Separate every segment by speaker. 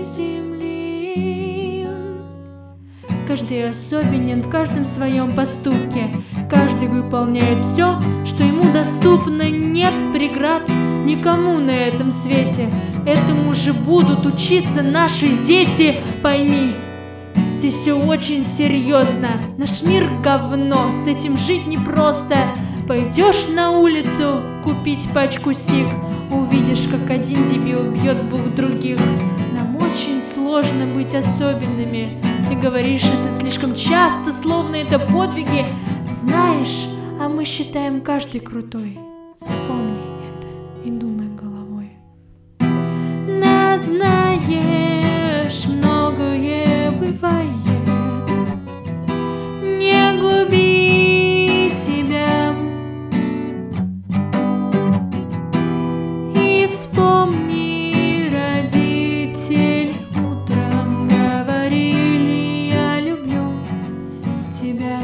Speaker 1: земли. Каждый особенен в каждом своем поступке. Каждый выполняет все, что ему доступно. Нет преград никому на этом свете. Этому же будут учиться наши дети. Пойми, здесь все очень серьезно. Наш мир говно, с этим жить непросто. Пойдешь на улицу купить пачку сиг, увидишь, как один дебил бьет двух других. Нам очень сложно быть особенными. Ты говоришь это слишком часто, словно это подвиги. Знаешь, а мы считаем каждый крутой. Запомни это и думай головой. Нас знаешь, многое бывает. Не губи себя и вспомни, родители утром говорили: я люблю тебя.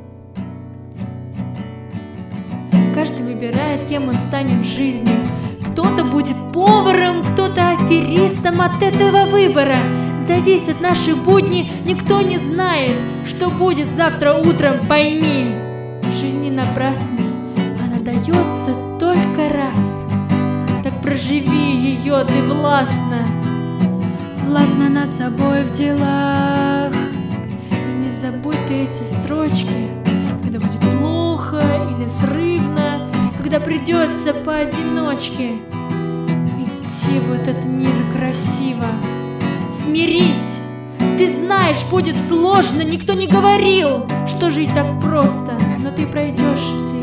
Speaker 1: Каждый выбирает, кем он станет в жизни. Кто-то будет поваром, кто-то аферистом. От этого выбора зависят наши будни. Никто не знает, что будет завтра утром. Пойми, жизнь не напрасна, она дается только раз. Так проживи ее ты властно, властно над собой в делах. И не забудь ты эти строчки, когда будет плохо или срывно, когда придется поодиночке идти в этот мир красиво. Смирись, ты знаешь, будет сложно, никто не говорил, что жить так просто, но ты пройдешь все